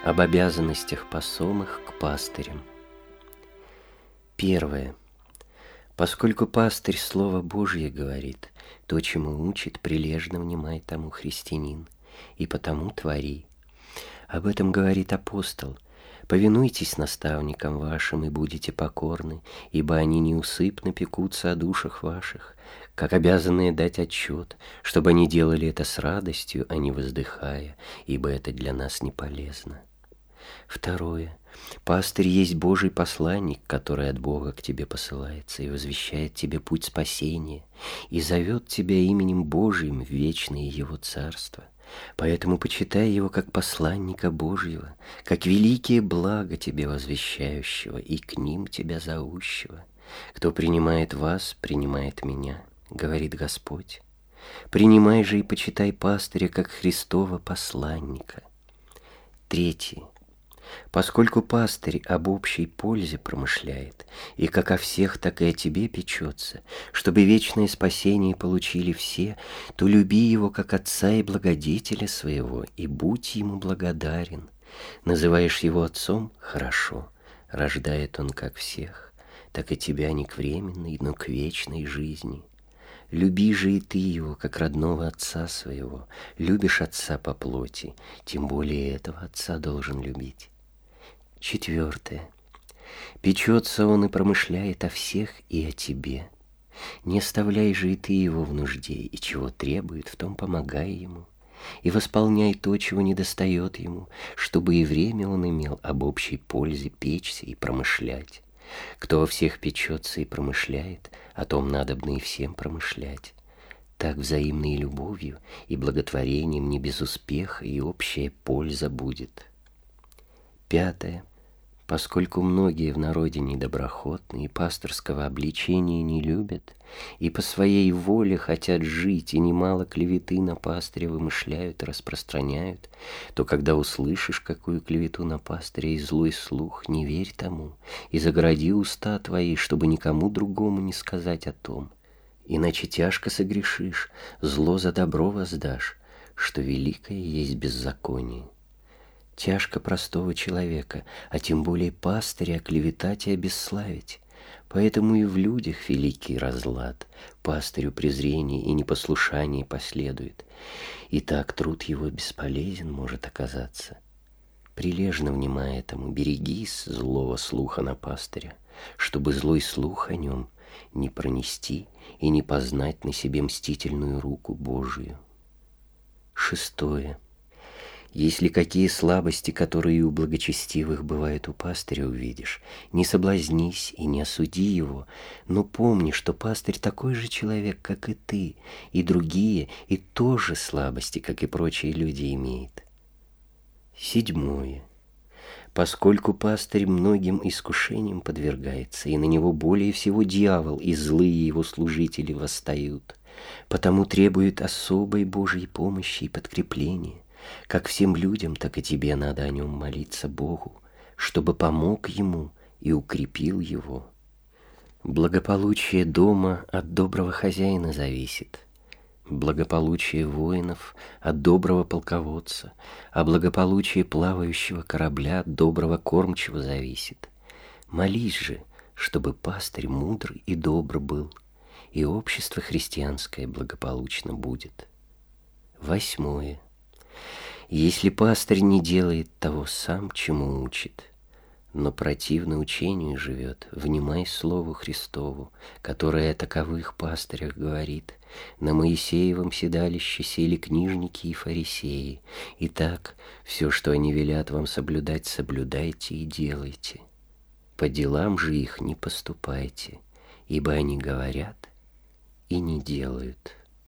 Об обязанностях посомых к пастырям. Первое. Поскольку пастырь Слово Божье говорит, то, чему учит, прилежно внимай тому христианин, и потому твори. Об этом говорит апостол. Повинуйтесь наставникам вашим и будете покорны, ибо они неусыпно пекутся о душах ваших, как обязанные дать отчет, чтобы они делали это с радостью, а не воздыхая, ибо это для нас не полезно. Второе. Пастырь есть Божий посланник, который от Бога к тебе посылается и возвещает тебе путь спасения, и зовет тебя именем Божиим в вечное Его Царство. Поэтому почитай его как посланника Божьего, как великие блага тебе возвещающего и к ним тебя зовущего. Кто принимает вас, принимает меня, говорит Господь. Принимай же и почитай пастыря как Христова посланника. Третье. Поскольку пастырь об общей пользе промышляет, и как о всех, так и о тебе печется, чтобы вечное спасение получили все, то люби его как отца и благодетеля своего, и будь ему благодарен. Называешь его отцом — хорошо, рождает он как всех, так и тебя не к временной, но к вечной жизни. Люби же и ты его, как родного отца своего. Любишь отца по плоти, тем более этого отца должен любить. Четвертое. Печется он и промышляет о всех и о тебе. Не оставляй же и ты его в нужде, и чего требует, в том помогай ему. И восполняй то, чего недостает ему, чтобы и время он имел об общей пользе печься и промышлять. Кто о всех печется и промышляет, о том надобно и всем промышлять. Так взаимной любовью и благотворением не без успеха и общая польза будет. Пятое. Поскольку многие в народе недоброхотны и пасторского обличения не любят, и по своей воле хотят жить, и немало клеветы на пастыря вымышляют и распространяют, то когда услышишь какую клевету на пастыря и злой слух, не верь тому, и загороди уста твои, чтобы никому другому не сказать о том. Иначе тяжко согрешишь, зло за добро воздашь, что великое есть беззаконие. Тяжко простого человека, а тем более пастыря, оклеветать и обесславить. Поэтому и в людях великий разлад, пастырю презрение и непослушание последует. И так труд его бесполезен может оказаться. Прилежно внимая этому, берегись злого слуха на пастыря, чтобы злой слух о нем не пронести и не познать на себе мстительную руку Божию. Шестое. Если какие слабости, которые у благочестивых бывают у пастыря, увидишь, не соблазнись и не осуди его, но помни, что пастырь такой же человек, как и ты, и другие, и тоже слабости, как и прочие люди, имеет. Седьмое. Поскольку пастырь многим искушениям подвергается, и на него более всего дьявол и злые его служители восстают, потому требует особой Божьей помощи и подкрепления. Как всем людям, так и тебе надо о нем молиться Богу, чтобы помог ему и укрепил его. Благополучие дома от доброго хозяина зависит, благополучие воинов от доброго полководца, а благополучие плавающего корабля от доброго кормчего зависит. Молись же, чтобы пастырь мудрый и добр был, и общество христианское благополучно будет. Восьмое. Если пастырь не делает того сам, чему учит, но противно учению живет, внимай Слову Христову, которое о таковых пастырях говорит: на Моисеевом седалище сели книжники и фарисеи. Итак, все, что они велят вам соблюдать, соблюдайте и делайте. По делам же их не поступайте, ибо они говорят и не делают.